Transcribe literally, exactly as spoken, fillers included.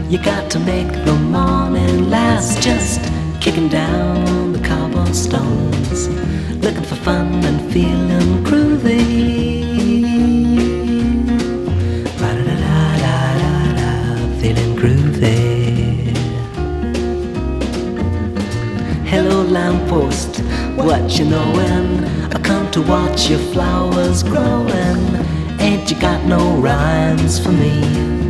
You got to make the morning last, just kicking down the cobblestones, looking for fun and feeling groovy. Ra-da-da-da-da-da, feeling groovy. Hello lamppost, what you knowin'? I come to watch your flowers growin'. Ain't you got no rhymes for me?